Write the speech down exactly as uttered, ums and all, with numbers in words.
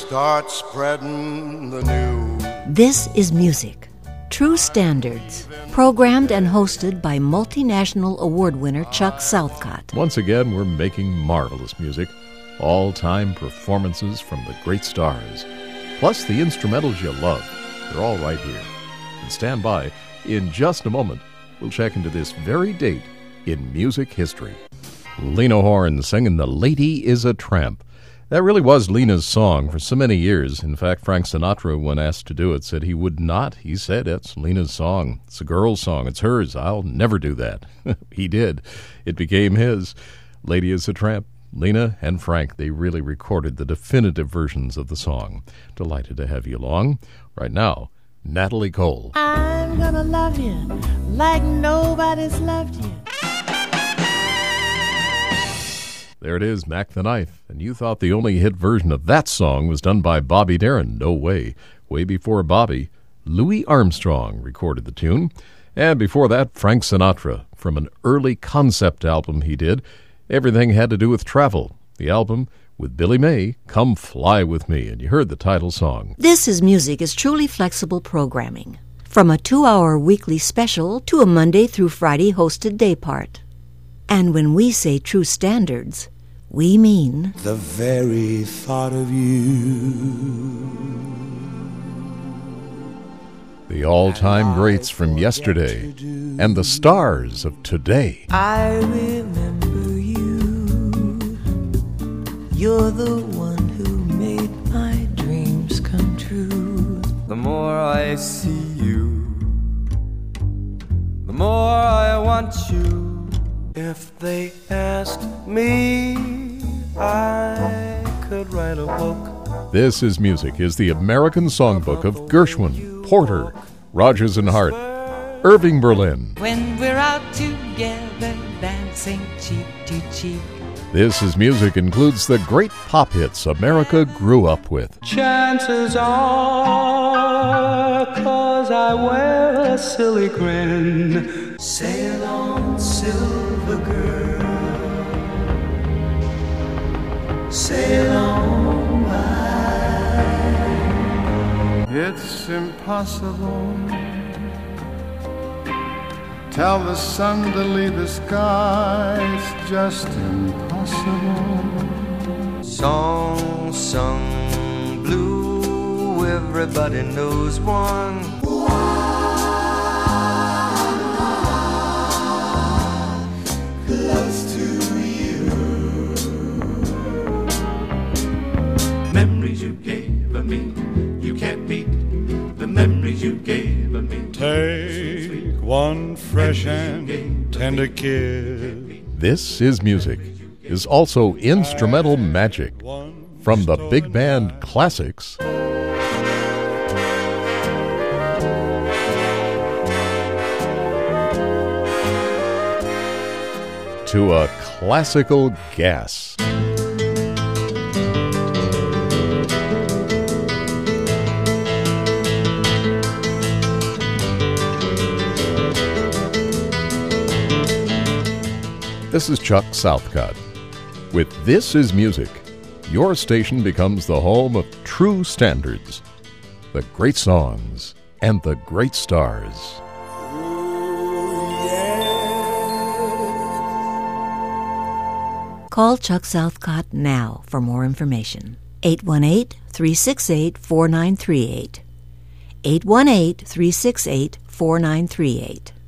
start spreading the news. This is music, True Standards, programmed and hosted by multinational award winner Chuck Southcott. Once again, we're making marvelous music, all-time performances from the great stars, plus the instrumentals you love. They're all right here. And stand by. In just a moment, we'll check into this very date in music history. Lena Horne singing The Lady is a Tramp. That really was Lena's song for so many years. In fact, Frank Sinatra, when asked to do it, said he would not. He said, it's Lena's song. It's a girl's song. It's hers. I'll never do that. He did. It became his. Lady is a Tramp. Lena and Frank, they really recorded the definitive versions of the song. Delighted to have you along. Right now, Natalie Cole. I'm gonna love you like nobody's loved you. There it is, Mac the Knife. And you thought the only hit version of that song was done by Bobby Darin. No way. Way before Bobby, Louis Armstrong recorded the tune. And before that, Frank Sinatra, from an early concept album he did. Everything had to do with travel. The album with Billy May, Come Fly With Me. And you heard the title song. This is Music is truly flexible programming. From a two-hour weekly special to a Monday through Friday hosted day part. And when we say true standards, we mean the very thought of you. The all-time greats from yesterday and the stars of today. I remember you. You're the one who made my dreams come true. The more I see you, the more I want you. If they asked me, I could write a book. This is Music is the American Songbook of Gershwin, Porter, Rodgers and Hart, Irving Berlin. When we're out together dancing cheek to cheek. This is Music includes the great pop hits America grew up with. Chances are, 'cause I wear a silly grin. Sail on, silver girl. Sail on by. It's impossible. Tell the sun to leave the sky. It's just impossible. Song sung blue, everybody knows one. Close to you. Memories you gave me, you can't beat the memories you gave me. Take one fresh and tender kiss. This is Music is also instrumental magic from the big band classics to a classical gas. This is Chuck Southcott. With This Is Music, your station becomes the home of true standards, the great songs, and the great stars. Call Chuck Southcott now for more information. eight one eight, three six eight, four nine three eight. eight one eight, three six eight, four nine three eight.